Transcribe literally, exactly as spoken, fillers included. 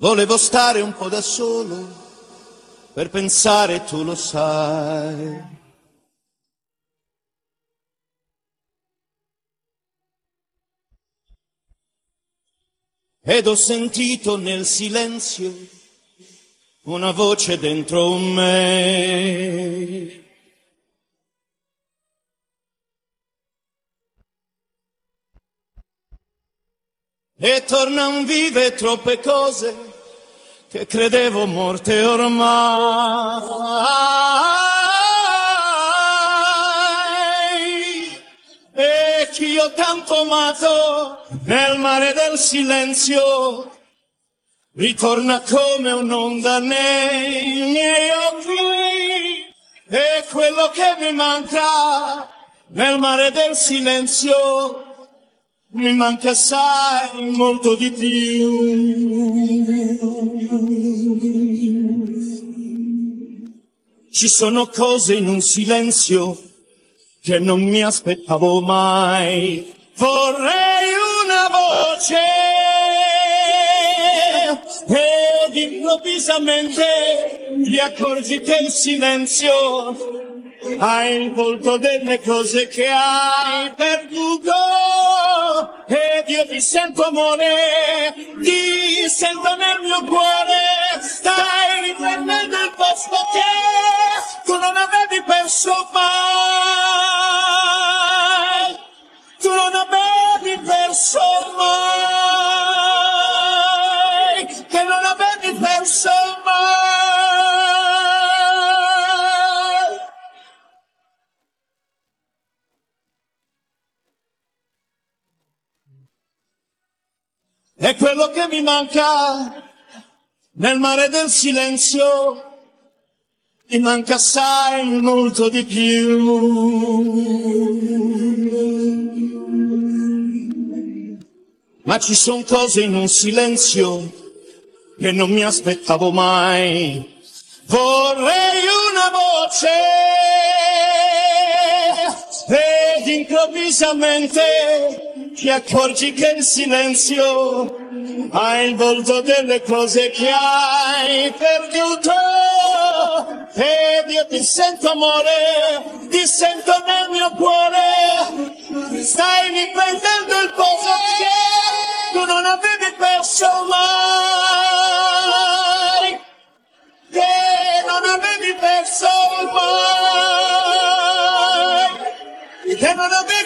Volevo stare un po' da solo per pensare, tu lo sai. Ed ho sentito nel silenzio una voce dentro me. E tornan vive troppe cose che credevo morte ormai. E chi ho tanto amato nel mare del silenzio ritorna come un'onda nei miei occhi. E quello che mi manca nel mare del silenzio mi manca assai, molto di più. Ci sono cose in un silenzio che non mi aspettavo mai. Vorrei una voce ed improvvisamente ti accorgi che il silenzio ha il volto delle cose che hai perduto. Ed io ti sento amore, ti sento nel mio cuore. Stai riprendendo il posto che tu non avevi perso mai. Tu non avevi perso mai. Che non avevi perso mai. È quello che mi manca nel mare del silenzio, mi manca assai molto di più. Ma ci son cose in un silenzio che non mi aspettavo mai. Vorrei una voce ed improvvisamente ti accorgi che il silenzio ha il volto delle cose che hai perduto. Ed io ti sento amore, ti sento nel mio cuore. Stai riprendendo il posto che tu non avevi perso mai. Che non avevi perso mai. Che non avevi